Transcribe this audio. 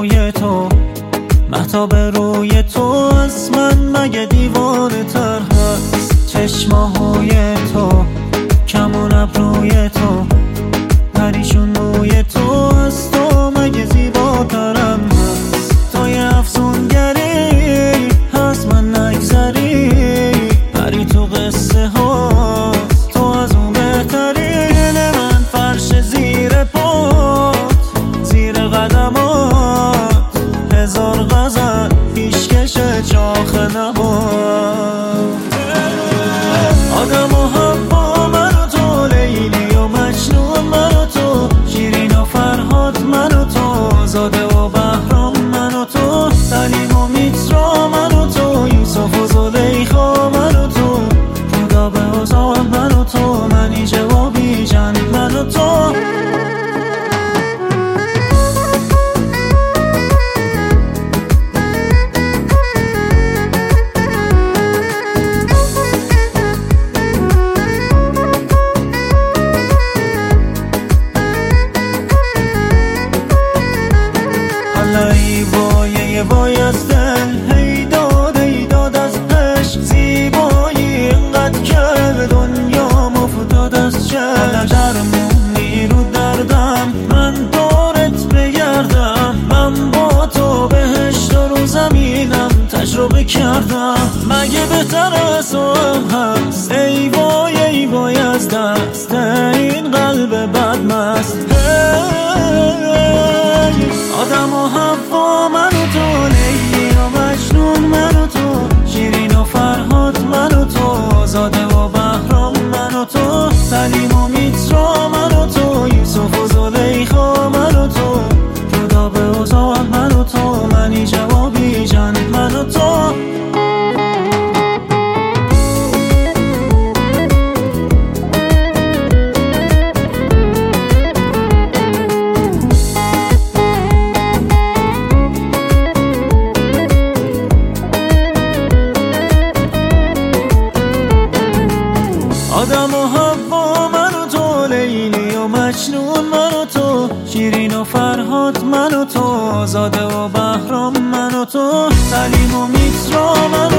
روی تو، مهتاب روی تو از من مگه دیوانه تر هست؟ چشماهای تو، کمون ابروی تو، پریشون موی تو از تو مگه زیباترم هست؟ تو یه افسونگری هست من نگذری، پری تو قصه ها تو از اون بهتری. دل من فرش زیر پات، زیر قدمات، هزار غزل پیشکش چاخ نبات. آدم و حوا من و تو، لیلی و مجنون من و تو، شیرین و فرهاد من و تو، زاده و بهرام من و تو، سلیم و میترا من و تو، یوسف و زلیخا من و تو، رودابه و زال من و تو، منیژه و بیژن من و تو. ای وای از دل، هی داد از عشق، زیبایی اینقدر که دنیا مفتاد از چشم. درمونی رو دردم، من دارت بگردم، من با تو بهشت رو زمینم تجربه کردم، مگه بهتر از تو هم هست؟ ای وای از دست این قلب بدمست. آدم و حوا من و تو، لیلی و مجنون من و تو، شیرین و فرهاد من و تو، زاده و بهرام من و تو، سلیم و میترا من و تو، یوسف و زلیخا من و تو، رودابه و زال من و تو، منیژه و بیژن من و تو. آدم و حوا من و تو، لیلی و مجنون من و تو، شیرین و فرهاد من و تو، زاده و بهرام من و تو، سلیم و میترا من